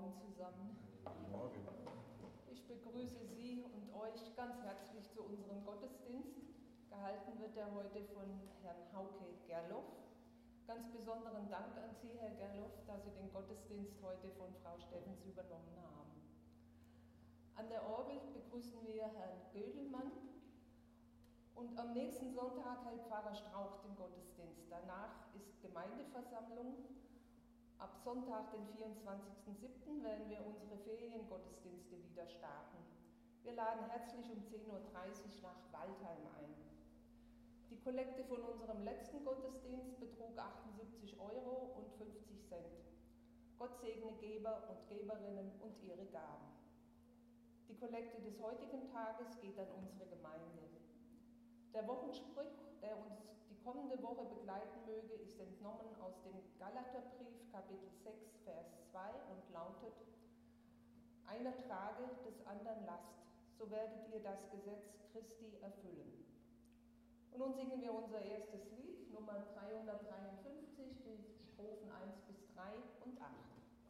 Morgen zusammen. Guten Morgen. Ich begrüße Sie und euch ganz herzlich zu unserem Gottesdienst. Gehalten wird er heute von Herrn Hauke Gerloff. Ganz besonderen Dank an Sie, Herr Gerloff, dass Sie den Gottesdienst heute von Frau Steffens übernommen haben. An der Orgel begrüßen wir Herrn Gödelmann. Und am nächsten Sonntag hält Pfarrer Strauch den Gottesdienst. Danach ist Gemeindeversammlung. Ab Sonntag, den 24.07., werden wir unsere Feriengottesdienste wieder starten. Wir laden herzlich um 10.30 Uhr nach Waldheim ein. Die Kollekte von unserem letzten Gottesdienst betrug 78,50 €. Gott segne Geber und Geberinnen und ihre Gaben. Die Kollekte des heutigen Tages geht an unsere Gemeinde. Der Wochenspruch, der uns die kommende Woche begleiten möge, ist entnommen aus dem Galaterbrief, Kapitel 6, Vers 2 und lautet: Einer trage, des anderen Last, so werdet ihr das Gesetz Christi erfüllen. Und nun singen wir unser erstes Lied, Nummer 353, die Strophen 1 bis 3 und 8.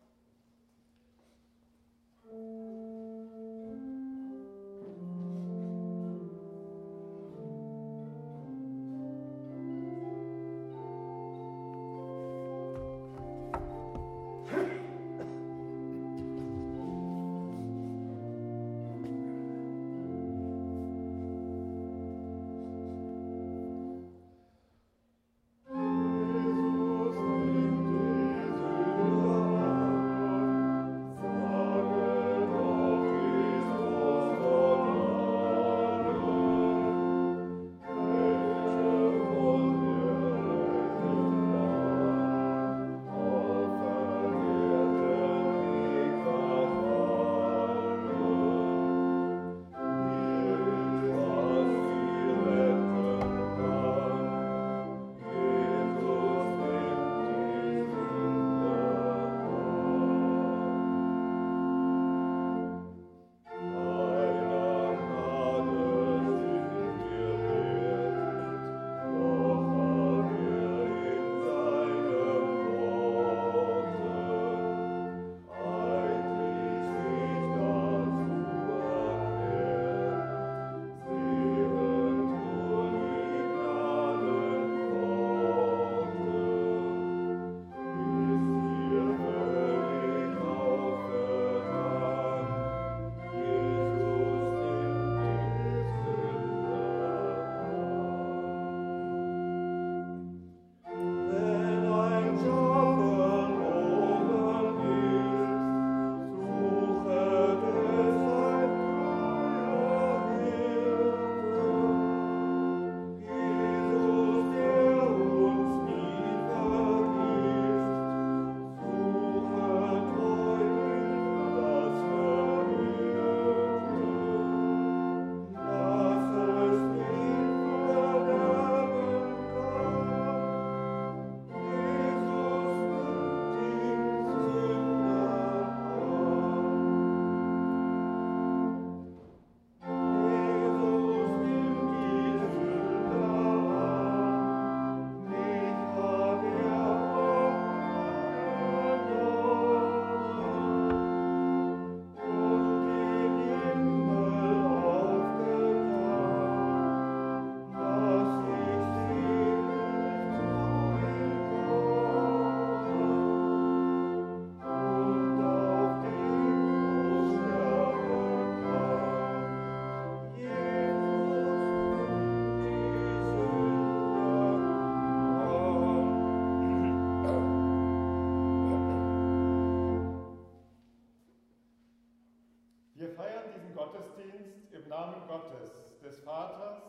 Gottesdienst im Namen Gottes, des Vaters,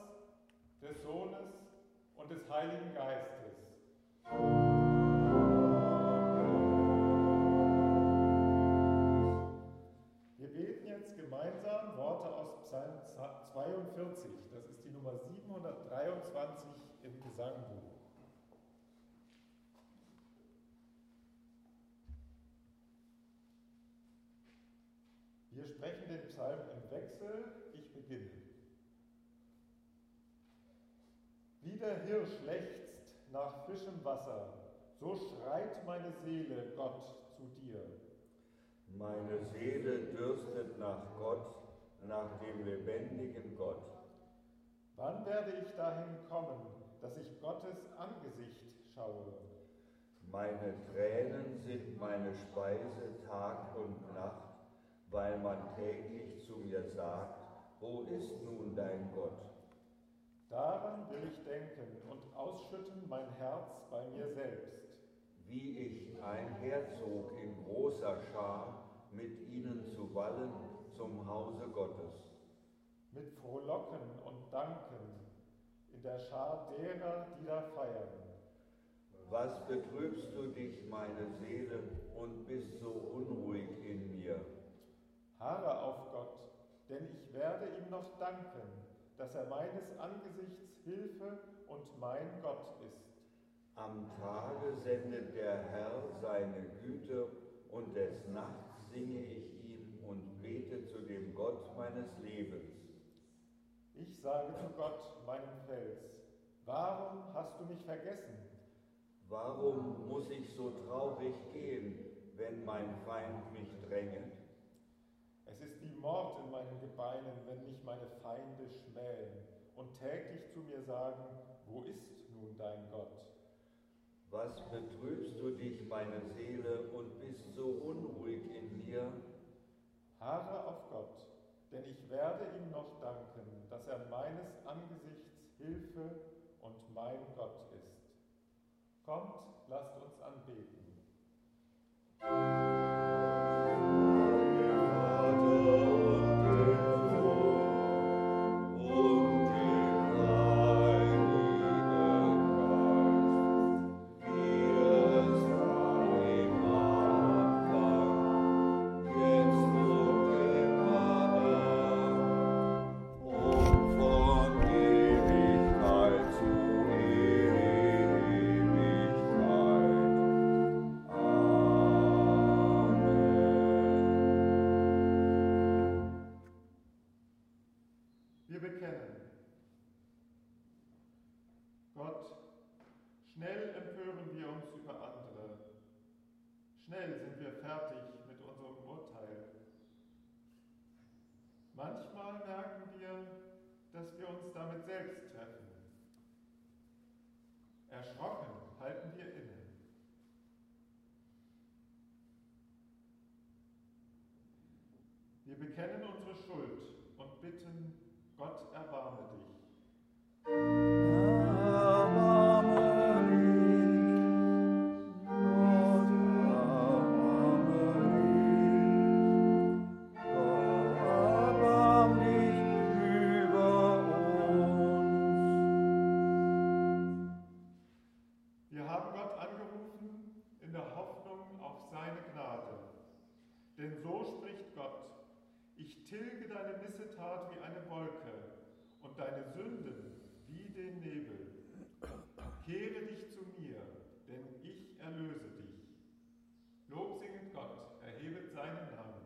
des Sohnes und des Heiligen Geistes. Wir beten jetzt gemeinsam Worte aus Psalm 42, das ist die Nummer 723 im Gesangbuch. Wir sprechen den Psalm im Wechsel, ich beginne. Wie der Hirsch lechzt nach frischem Wasser, so schreit meine Seele Gott zu dir. Meine Seele dürstet nach Gott, nach dem lebendigen Gott. Wann werde ich dahin kommen, dass ich Gottes Angesicht schaue? Meine Tränen sind meine Speise Tag und Nacht, weil man täglich zu mir sagt, wo ist nun dein Gott? Daran will ich denken und ausschütten mein Herz bei mir selbst. Wie ich einherzog in großer Schar, mit ihnen zu wallen zum Hause Gottes. Mit Frohlocken und Danken in der Schar derer, die da feiern. Was betrübst du dich, meine Seele, und bist so unruhig in mir? Harre auf Gott, denn ich werde ihm noch danken, dass er meines Angesichts Hilfe und mein Gott ist. Am Tage sendet der Herr seine Güte, und des Nachts singe ich ihm und bete zu dem Gott meines Lebens. Ich sage zu Gott, meinem Fels, warum hast du mich vergessen? Warum muss ich so traurig gehen, wenn mein Feind mich drängt? Es ist wie Mord in meinen Gebeinen, wenn mich meine Feinde schmähen und täglich zu mir sagen, wo ist nun dein Gott? Was betrübst du dich, meine Seele, und bist so unruhig in mir? Harre auf Gott, denn ich werde ihm noch danken, dass er meines Angesichts Hilfe und mein Gott ist. Kommt, lasst uns anbeten. Wir bekennen, Gott, schnell empören wir uns über andere, schnell sind wir fertig mit unserem Urteil. Manchmal merken wir, dass wir uns damit selbst treffen. Erschrocken halten wir inne. Wir bekennen unsere Schuld und bitten, Gott erbarme dich. Wir haben Gott angerufen in der Hoffnung auf seine Gnade. Denn so spricht Gott: Ich tilge deine Missetat wie eine Wolke und deine Sünden wie den Nebel. Kehre dich zu mir, denn ich erlöse dich. Lob singet Gott, erhebet seinen Namen.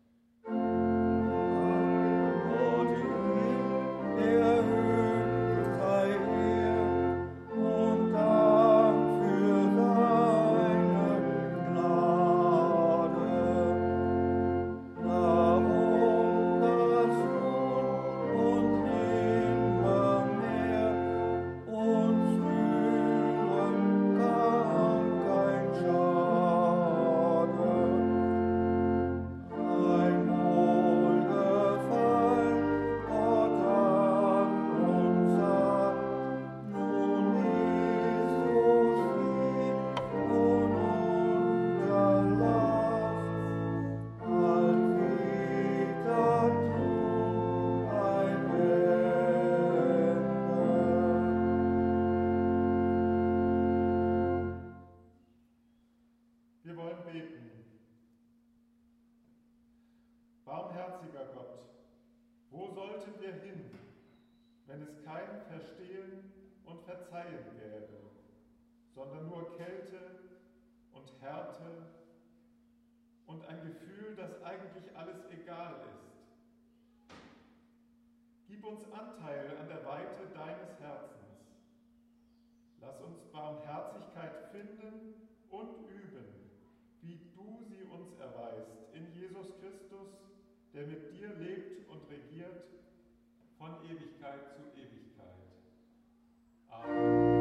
Wir wollen beten. Barmherziger Gott, wo sollten wir hin, wenn es kein Verstehen und Verzeihen gäbe, sondern nur Kälte und Härte und ein Gefühl, dass eigentlich alles egal ist. Gib uns Anteil an der Weite deines Herzens. Lass uns Barmherzigkeit finden und üben, wie du sie uns erweist in Jesus Christus, der mit dir lebt und regiert von Ewigkeit zu Ewigkeit. Amen.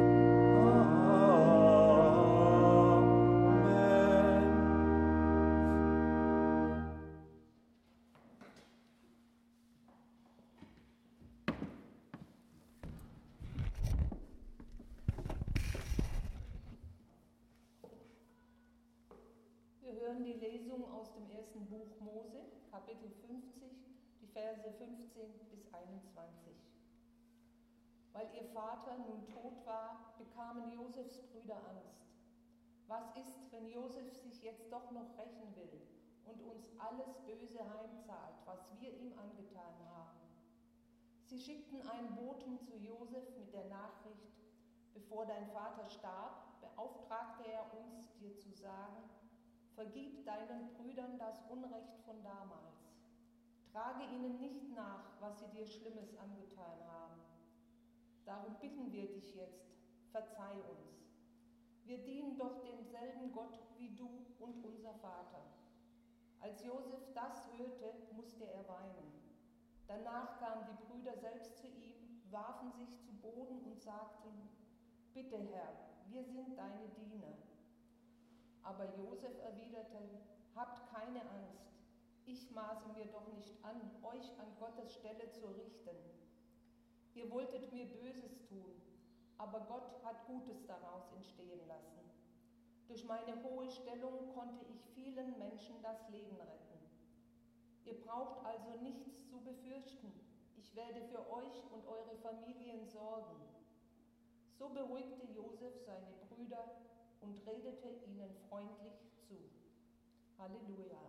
Wir hören die Lesung aus dem ersten Buch Mose, Kapitel 50, die Verse 15 bis 21. Weil ihr Vater nun tot war, bekamen Josefs Brüder Angst. Was ist, wenn Josef sich jetzt doch noch rächen will und uns alles Böse heimzahlt, was wir ihm angetan haben? Sie schickten einen Boten zu Josef mit der Nachricht: Bevor dein Vater starb, beauftragte er uns, dir zu sagen: Vergib deinen Brüdern das Unrecht von damals. Trage ihnen nicht nach, was sie dir Schlimmes angetan haben. Darum bitten wir dich jetzt, verzeih uns. Wir dienen doch demselben Gott wie du und unser Vater. Als Josef das hörte, musste er weinen. Danach kamen die Brüder selbst zu ihm, warfen sich zu Boden und sagten: Bitte, Herr, wir sind deine Diener. Aber Josef erwiderte: Habt keine Angst, ich maße mir doch nicht an, euch an Gottes Stelle zu richten. Ihr wolltet mir Böses tun, aber Gott hat Gutes daraus entstehen lassen. Durch meine hohe Stellung konnte ich vielen Menschen das Leben retten. Ihr braucht also nichts zu befürchten, ich werde für euch und eure Familien sorgen. So beruhigte Josef seine Brüder und redete ihnen freundlich zu. Halleluja.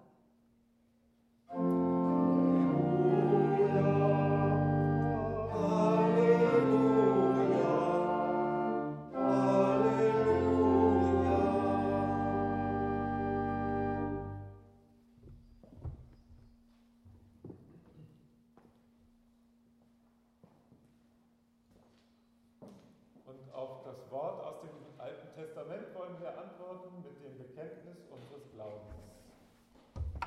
Und auf das Wort aus dem Alten Testament wollen wir antworten mit dem Bekenntnis unseres Glaubens.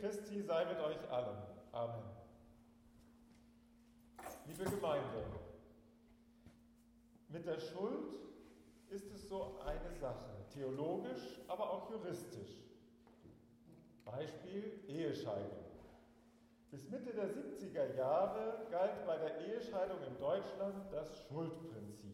Christi sei mit euch allen. Amen. Liebe Gemeinde, mit der Schuld ist es so eine Sache, theologisch, aber auch juristisch. Beispiel Ehescheidung. Bis Mitte der 70er Jahre galt bei der Ehescheidung in Deutschland das Schuldprinzip.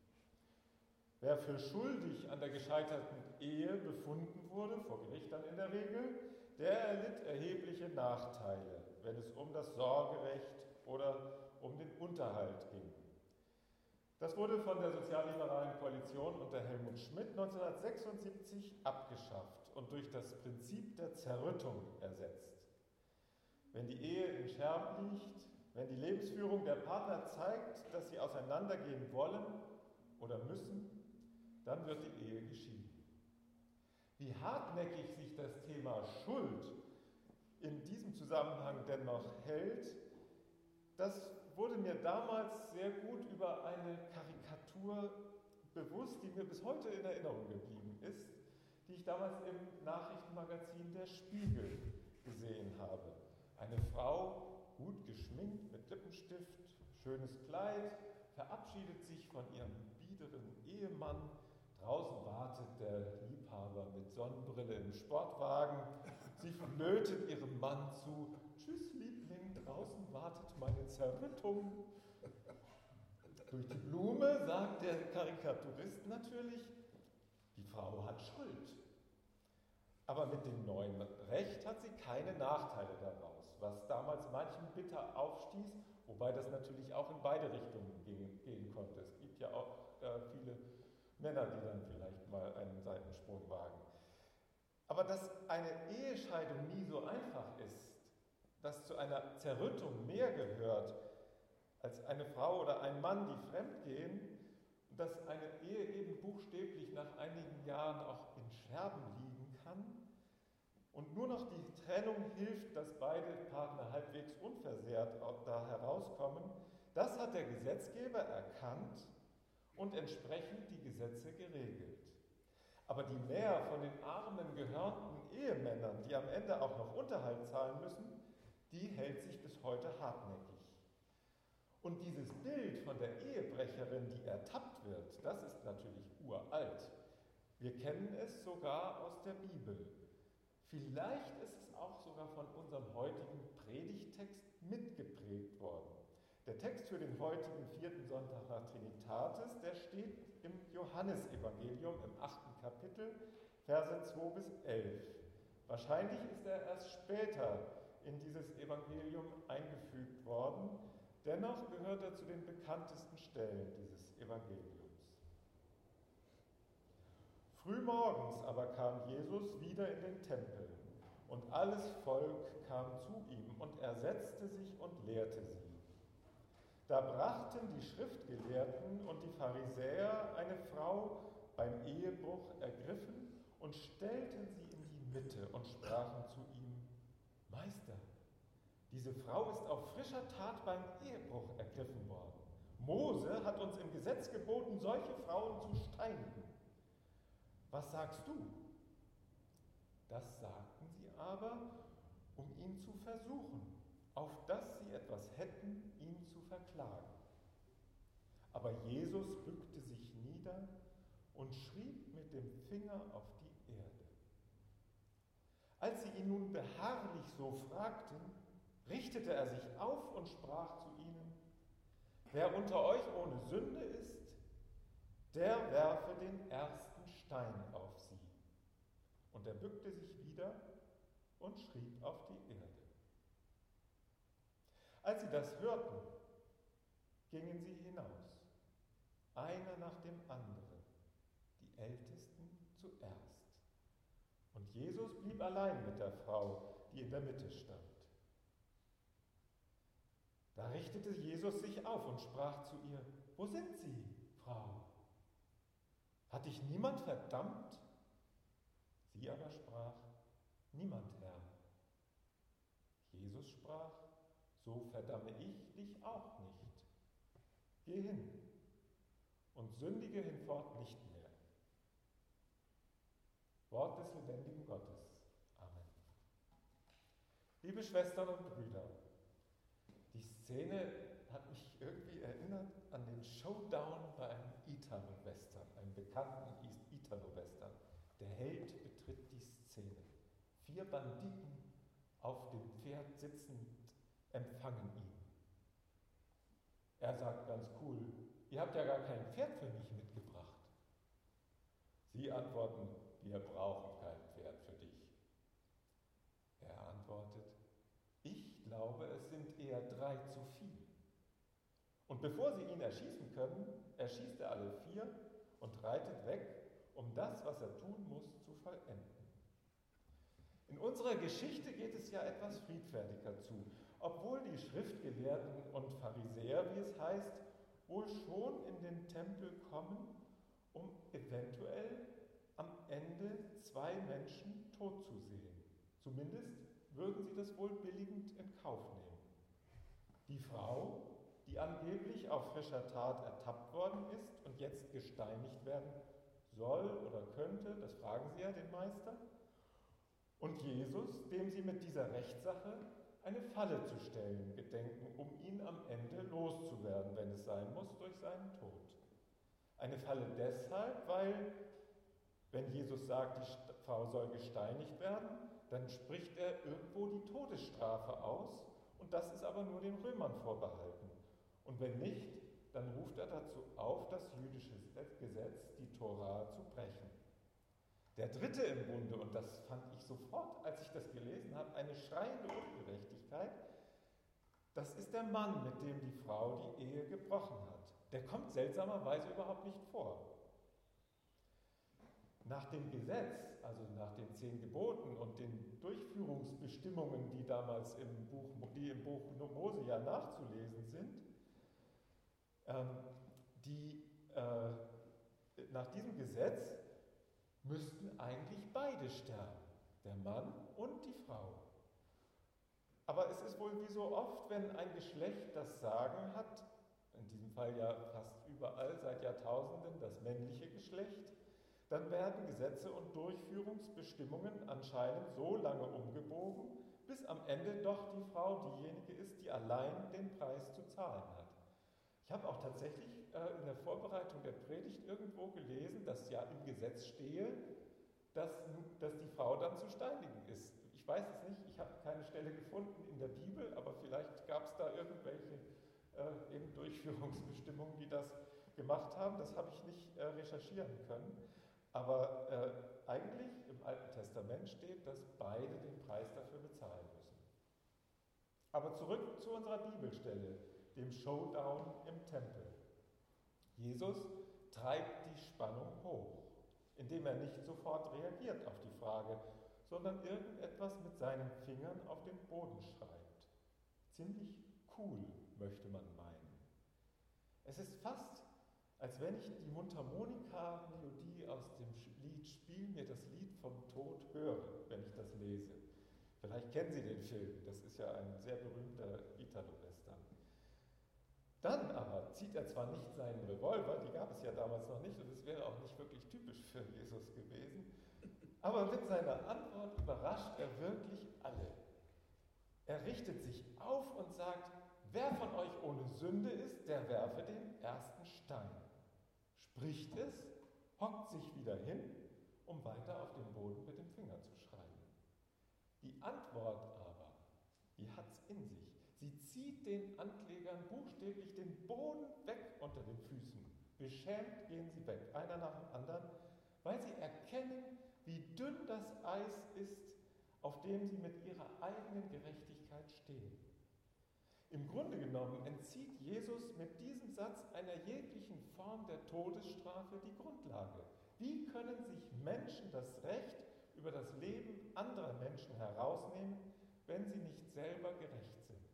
Wer für schuldig an der gescheiterten Ehe befunden wurde, vor Gericht dann in der Regel, der erlitt erhebliche Nachteile, wenn es um das Sorgerecht oder um den Unterhalt ging. Das wurde von der sozialliberalen Koalition unter Helmut Schmidt 1976 abgeschafft und durch das Prinzip der Zerrüttung ersetzt. Wenn die Ehe in Scherben liegt, wenn die Lebensführung der Partner zeigt, dass sie auseinandergehen wollen oder müssen, dann wird die Ehe geschieden. Wie hartnäckig sich das Thema Schuld in diesem Zusammenhang dennoch hält, das wurde mir damals sehr gut über eine Karikatur bewusst, die mir bis heute in Erinnerung geblieben ist, die ich damals im Nachrichtenmagazin Der Spiegel gesehen habe. Eine Frau, gut geschminkt mit Lippenstift, schönes Kleid, verabschiedet sich von ihrem biederen Ehemann. Draußen wartet der Liebhaber mit Sonnenbrille im Sportwagen. Sie flötet ihrem Mann zu: Tschüss, Liebling, draußen wartet meine Zerrüttung. Durch die Blume sagt der Karikaturist natürlich, die Frau hat Schuld. Aber mit dem neuen Recht hat sie keine Nachteile daraus, was damals manchen bitter aufstieß, wobei das natürlich auch in beide Richtungen gehen konnte. Es gibt ja auch viele Männer, die dann vielleicht mal einen Seitensprung wagen. Aber dass eine Ehescheidung nie so einfach ist, dass zu einer Zerrüttung mehr gehört als eine Frau oder ein Mann, die fremdgehen, und dass eine Ehe eben buchstäblich nach einigen Jahren auch in Scherben liegen kann und nur noch die Trennung hilft, dass beide Partner halbwegs unversehrt da herauskommen, das hat der Gesetzgeber erkannt und entsprechend die Gesetze geregelt. Aber die Mehr von den armen, gehörnten Ehemännern, die am Ende auch noch Unterhalt zahlen müssen, die hält sich bis heute hartnäckig. Und dieses Bild von der Ehebrecherin, die ertappt wird, das ist natürlich uralt. Wir kennen es sogar aus der Bibel. Vielleicht ist es auch sogar von unserem heutigen Predigttext mitgeprägt worden. Der Text für den heutigen 4. Sonntag nach Trinitatis, der steht im Johannesevangelium im 8. Kapitel, Verse 2 bis 11. Wahrscheinlich ist er erst später in dieses Evangelium eingefügt worden. Dennoch gehört er zu den bekanntesten Stellen dieses Evangeliums. Frühmorgens aber kam Jesus wieder in den Tempel, und alles Volk kam zu ihm, und er setzte sich und lehrte sie. Da brachten die Schriftgelehrten und die Pharisäer eine Frau beim Ehebruch ergriffen und stellten sie in die Mitte und sprachen zu ihm: Meister, diese Frau ist auf frischer Tat beim Ehebruch ergriffen worden. Mose hat uns im Gesetz geboten, solche Frauen zu steinigen. Was sagst du? Das sagten sie aber, um ihn zu versuchen, auf dass sie etwas hätten, ihn zu verklagen. Aber Jesus bückte sich nieder und schrieb mit dem Finger auf die Erde. Als sie ihn nun beharrlich so fragten, richtete er sich auf und sprach zu ihnen: Wer unter euch ohne Sünde ist, der werfe den ersten Stein auf sie. Und er bückte sich wieder und schrieb auf die Erde. Als sie das hörten, gingen sie hinaus, einer nach dem anderen, die Ältesten zuerst. Und Jesus blieb allein mit der Frau, die in der Mitte stand. Da richtete Jesus sich auf und sprach zu ihr: Wo sind sie, Frau? Hat dich niemand verdammt? Sie aber sprach: Niemand, Herr. Jesus sprach: So verdamme ich dich auch nicht. Geh hin und sündige hinfort nicht mehr. Wort des lebendigen Gottes. Amen. Liebe Schwestern und Brüder, die Szene hat mich irgendwie erinnert an den Showdown bei einem Italo-Western, einem bekannten Italo-Western. Der Held betritt die Szene. 4 Banditen auf dem Pferd sitzend empfangen ihn. Er sagt ganz cool, ihr habt ja gar kein Pferd für mich mitgebracht. Sie antworten, wir brauchen kein Pferd für dich. Er antwortet, ich glaube, es sind eher 3 zu viel. Und bevor sie ihn erschießen können, erschießt er alle 4 und reitet weg, um das, was er tun muss, zu vollenden. In unserer Geschichte geht es ja etwas friedfertiger zu, obwohl die Schriftgelehrten und Pharisäer, wie es heißt, wohl schon in den Tempel kommen, um eventuell am Ende 2 Menschen tot zu sehen. Zumindest würden sie das wohl billigend in Kauf nehmen. Die Frau, die angeblich auf frischer Tat ertappt worden ist und jetzt gesteinigt werden soll oder könnte, das fragen sie ja den Meister, und Jesus, dem sie mit dieser Rechtssache eine Falle zu stellen gedenken, um ihn am Ende loszuwerden, wenn es sein muss, durch seinen Tod. Eine Falle deshalb, weil, wenn Jesus sagt, die Frau soll gesteinigt werden, dann spricht er irgendwo die Todesstrafe aus, und das ist aber nur den Römern vorbehalten. Und wenn nicht, dann ruft er dazu auf, das jüdische Gesetz, die Tora, zu brechen. Der dritte im Bunde, und das fand ich sofort, als ich das gelesen habe, eine schreiende Ungerechtigkeit, das ist der Mann, mit dem die Frau die Ehe gebrochen hat. Der kommt seltsamerweise überhaupt nicht vor. Nach dem Gesetz, also nach den 10 Geboten und den Durchführungsbestimmungen, die damals im Buch Mose ja nachzulesen sind, nach diesem Gesetz müssten eigentlich beide sterben, der Mann und die Frau. Aber es ist wohl wie so oft, wenn ein Geschlecht das Sagen hat, in diesem Fall ja fast überall seit Jahrtausenden das männliche Geschlecht, dann werden Gesetze und Durchführungsbestimmungen anscheinend so lange umgebogen, bis am Ende doch die Frau diejenige ist, die allein den Preis zu zahlen hat. Ich habe auch tatsächlich in der Vorbereitung der Predigt irgendwo gelesen, dass ja im Gesetz stehe, dass die Frau dann zu steinigen ist. Ich weiß es nicht, ich habe keine Stelle gefunden in der Bibel, aber vielleicht gab es da irgendwelche eben Durchführungsbestimmungen, die das gemacht haben. Das habe ich nicht recherchieren können. Aber eigentlich im Alten Testament steht, dass beide den Preis dafür bezahlen müssen. Aber zurück zu unserer Bibelstelle, dem Showdown im Tempel. Jesus treibt die Spannung hoch, indem er nicht sofort reagiert auf die Frage, sondern irgendetwas mit seinen Fingern auf den Boden schreibt. Ziemlich cool, möchte man meinen. Es ist fast, als wenn ich die Mundharmonika-Melodie aus dem Lied Spiel mir das Lied vom Tod höre, wenn ich das lese. Vielleicht kennen Sie den Film, das ist ja ein sehr berühmter Italo-Western. Dann aber zieht er zwar nicht seinen Revolver, die gab es ja damals noch nicht und es wäre auch nicht wirklich typisch für Jesus gewesen, aber mit seiner Antwort überrascht er wirklich alle. Er richtet sich auf und sagt, wer von euch ohne Sünde ist, der werfe den ersten Stein. Spricht es, hockt sich wieder hin, um weiter auf dem Boden mit dem Finger zu schreiben. Die Antwort aber, die hat's in sich. Sie zieht den Anklägern buchstäblich den Boden weg unter den Füßen. Beschämt gehen sie weg, einer nach dem anderen, weil sie erkennen, wie dünn das Eis ist, auf dem sie mit ihrer eigenen Gerechtigkeit stehen. Im Grunde genommen entzieht Jesus mit diesem Satz einer jeglichen Form der Todesstrafe die Grundlage. Wie können sich Menschen das Recht über das Leben anderer Menschen herausnehmen, wenn sie nicht selber gerecht sind?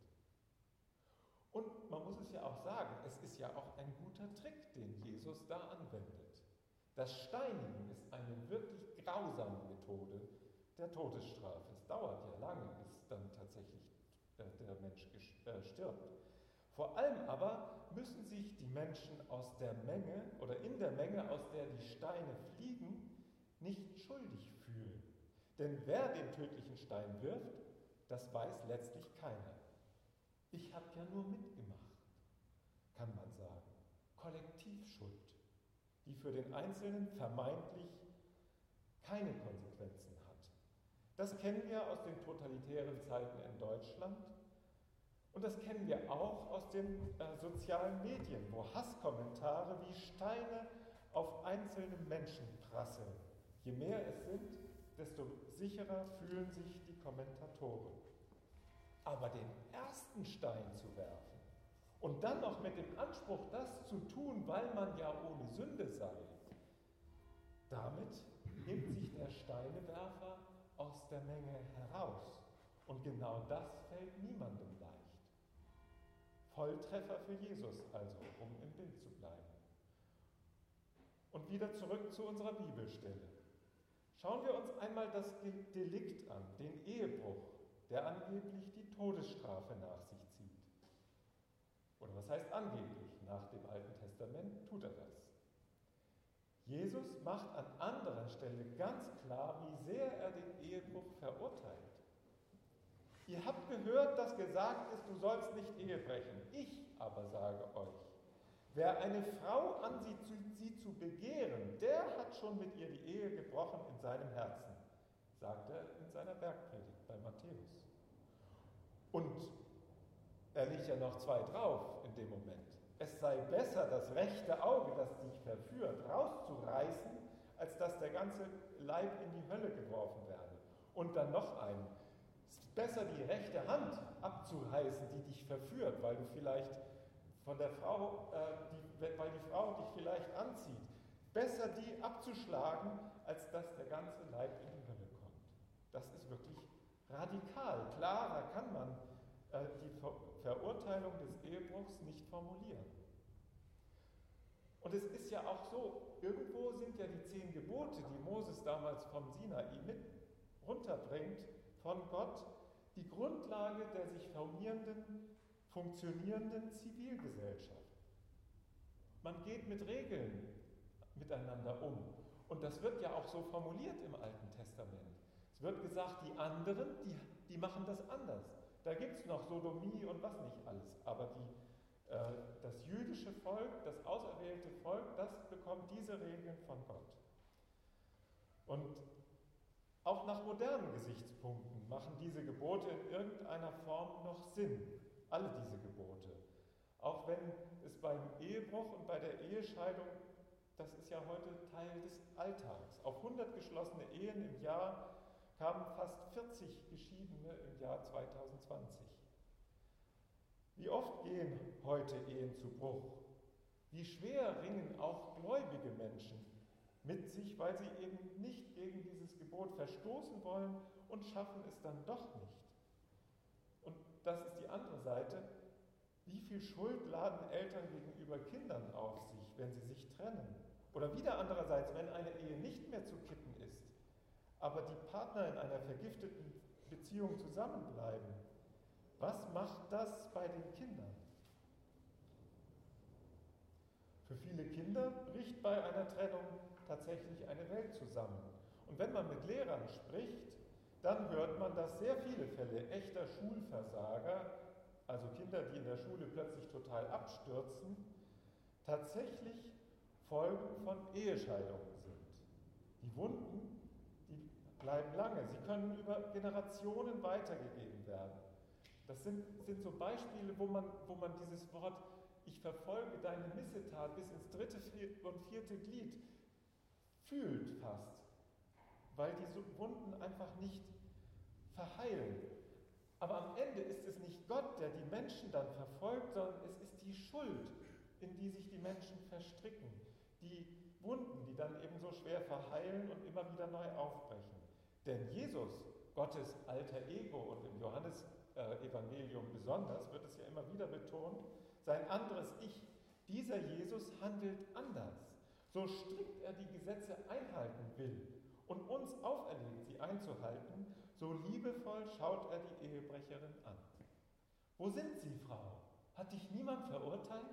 Und man muss es ja auch sagen, es ist ja auch ein guter Trick, den Jesus da anwendet. Das Steinigen ist eine wirklich grausame Methode der Todesstrafe. Es dauert ja lange, bis dann tatsächlich der Mensch stirbt. Vor allem aber müssen sich die Menschen aus der Menge oder in der Menge, aus der die Steine fliegen, nicht schuldig fühlen. Denn wer den tödlichen Stein wirft, das weiß letztlich keiner. Ich habe ja nur mitgemacht, kann man sagen. Kollektivschuld, die für den Einzelnen vermeintlich keine Konsequenzen hat. Das kennen wir aus den totalitären Zeiten in Deutschland und das kennen wir auch aus den sozialen Medien, wo Hasskommentare wie Steine auf einzelne Menschen prasseln. Je mehr es sind, desto sicherer fühlen sich die Kommentatoren. Aber den ersten Stein zu werfen und dann noch mit dem Anspruch, das zu tun, weil man ja ohne Sünde sei, damit nimmt sich der Steinewerfer aus der Menge heraus. Und genau das fällt niemandem leicht. Volltreffer für Jesus also, um im Bild zu bleiben. Und wieder zurück zu unserer Bibelstelle. Schauen wir uns einmal das Delikt an, den Ehebruch, der angeblich die Todesstrafe nach sich zieht. Oder was heißt angeblich? Nach dem Alten Testament tut er das. Jesus macht an anderer Stelle ganz klar, wie sehr er den Ehebruch verurteilt. Ihr habt gehört, dass gesagt ist, du sollst nicht Ehe brechen. Ich aber sage euch, wer eine Frau ansieht, sie zu begehren, der hat schon mit ihr die Ehe gebrochen in seinem Herzen, sagt er in seiner Bergpredigt bei Matthäus. Und er legt ja noch zwei drauf in dem Moment. Es sei besser, das rechte Auge, das dich verführt, rauszureißen, als dass der ganze Leib in die Hölle geworfen werde. Und dann noch einen. Es ist besser, die rechte Hand abzureißen, die dich verführt, weil du vielleicht von der Frau, weil die Frau dich vielleicht anzieht. Besser die abzuschlagen, als dass der ganze Leib in die Hölle kommt. Das ist wirklich radikal. Klarer kann man die Verurteilung des Ehebruchs nicht formulieren. Und es ist ja auch so, irgendwo sind ja die 10 Gebote, die Moses damals vom Sinai mit runterbringt, von Gott, die Grundlage der sich funktionierenden Zivilgesellschaft. Man geht mit Regeln miteinander um. Und das wird ja auch so formuliert im Alten Testament. Es wird gesagt, die anderen, die machen das anders. Da gibt es noch Sodomie und was nicht alles. Aber das jüdische Volk, das auserwählte Volk, das bekommt diese Regeln von Gott. Und auch nach modernen Gesichtspunkten machen diese Gebote in irgendeiner Form noch Sinn. Alle diese Gebote. Auch wenn es beim Ehebruch und bei der Ehescheidung, das ist ja heute Teil des Alltags. Auf 100 geschlossene Ehen im Jahr kamen fast 40 Geschiedene im Jahr 2020. Wie oft gehen heute Ehen zu Bruch? Wie schwer ringen auch gläubige Menschen mit sich, weil sie eben nicht gegen dieses Gebot verstoßen wollen und schaffen es dann doch nicht. Und das ist die andere Seite. Wie viel Schuld laden Eltern gegenüber Kindern auf sich, wenn sie sich trennen? Oder wieder andererseits, wenn eine Ehe nicht mehr zu kitten ist, aber die Partner in einer vergifteten Beziehung zusammenbleiben. Was macht das bei den Kindern? Für viele Kinder bricht bei einer Trennung tatsächlich eine Welt zusammen. Und wenn man mit Lehrern spricht, dann hört man, dass sehr viele Fälle echter Schulversager, also Kinder, die in der Schule plötzlich total abstürzen, tatsächlich Folgen von Ehescheidungen sind. Die Wunden, die bleiben lange. Sie können über Generationen weitergegeben werden. Das sind so Beispiele, wo man dieses Wort, ich verfolge deine Missetat bis ins 3. und 4. Glied, fühlt fast, weil die Wunden einfach nicht verheilen. Aber am Ende ist es nicht Gott, der die Menschen dann verfolgt, sondern es ist die Schuld, in die sich die Menschen verstricken. Die Wunden, die dann eben so schwer verheilen und immer wieder neu aufbrechen. Denn Jesus, Gottes alter Ego, und im Johannesevangelium besonders, wird es ja immer wieder betont, sein anderes Ich, dieser Jesus handelt anders. So strikt er die Gesetze einhalten will und uns auferlegt, sie einzuhalten, so liebevoll schaut er die Ehebrecherin an. Wo sind Sie, Frau? Hat dich niemand verurteilt?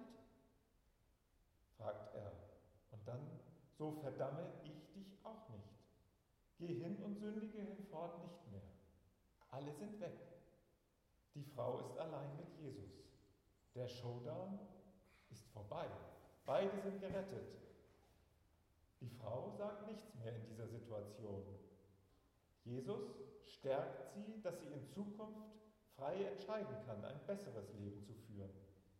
Fragt er. Und dann, so verdamme ich dich auch nicht. Geh hin und sündige hinfort nicht mehr. Alle sind weg. Die Frau ist allein mit Jesus. Der Showdown ist vorbei. Beide sind gerettet. Die Frau sagt nichts mehr in dieser Situation. Jesus stärkt sie, dass sie in Zukunft frei entscheiden kann, ein besseres Leben zu führen.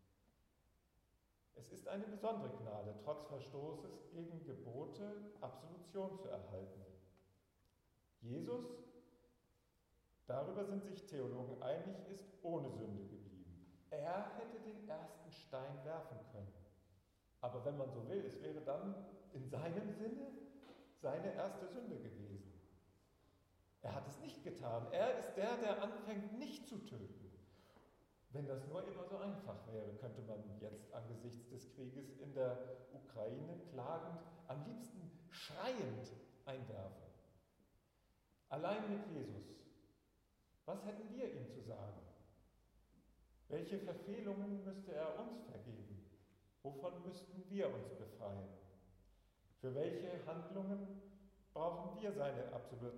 Es ist eine besondere Gnade, trotz Verstoßes gegen Gebote Absolution zu erhalten. Jesus, darüber sind sich Theologen einig, ist ohne Sünde geblieben. Er hätte den ersten Stein werfen können. Aber wenn man so will, es wäre dann in seinem Sinne seine erste Sünde gewesen. Er hat es nicht getan. Er ist der anfängt, nicht zu töten. Wenn das nur immer so einfach wäre, könnte man jetzt angesichts des Krieges in der Ukraine klagend, am liebsten schreiend einwerfen. Allein mit Jesus. Was hätten wir ihm zu sagen? Welche Verfehlungen müsste er uns vergeben? Wovon müssten wir uns befreien? Für welche Handlungen brauchen wir seine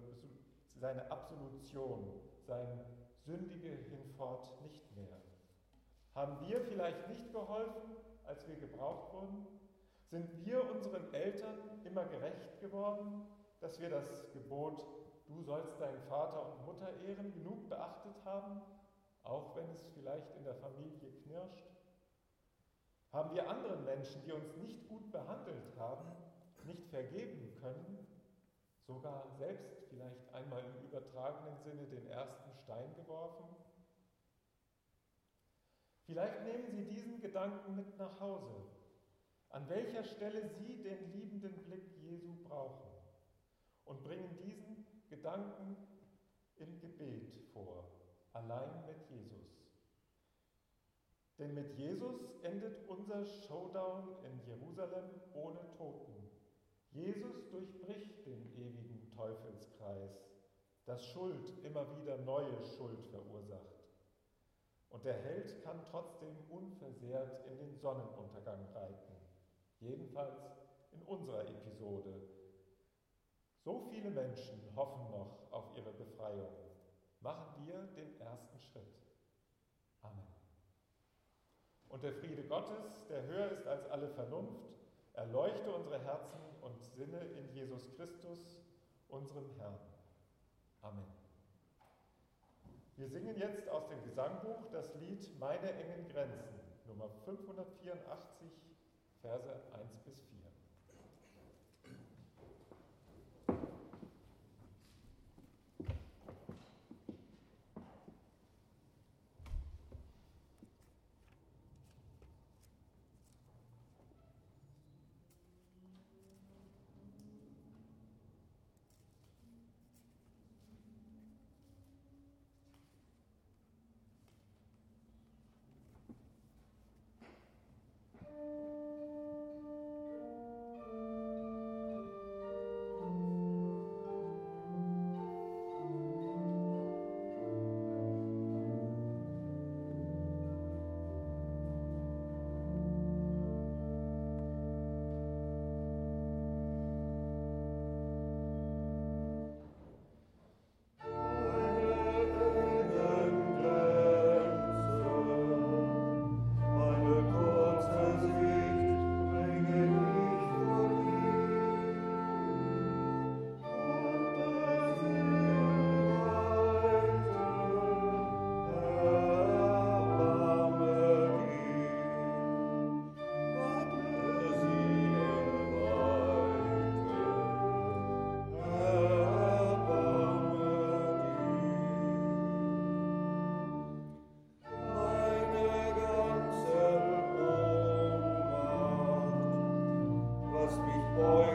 Absolution, sein Sündige hinfort nicht mehr? Haben wir vielleicht nicht geholfen, als wir gebraucht wurden? Sind wir unseren Eltern immer gerecht geworden, dass wir das Gebot, du sollst deinen Vater und Mutter ehren, genug beachtet haben, auch wenn es vielleicht in der Familie knirscht? Haben wir anderen Menschen, die uns nicht gut behandelt haben, nicht vergeben können, sogar selbst vielleicht einmal im übertragenen Sinne den ersten Stein geworfen? Vielleicht nehmen Sie diesen Gedanken mit nach Hause, an welcher Stelle Sie den liebenden Blick Jesu brauchen, und bringen diesen Gedanken im Gebet vor, allein mit Jesus. Denn mit Jesus endet unser Showdown in Jerusalem ohne Toten. Jesus durchbricht den ewigen Teufelskreis, das Schuld immer wieder neue Schuld verursacht. Und der Held kann trotzdem unversehrt in den Sonnenuntergang reiten, jedenfalls in unserer Episode. So viele Menschen hoffen noch auf ihre Befreiung. Machen wir den ersten Schritt. Amen. Und der Friede Gottes, der höher ist als alle Vernunft, erleuchte unsere Herzen und Sinne in Jesus Christus, unserem Herrn. Amen. Wir singen jetzt aus dem Gesangbuch das Lied Meine engen Grenzen, Nummer 584, Verse 1 bis 4. Boy.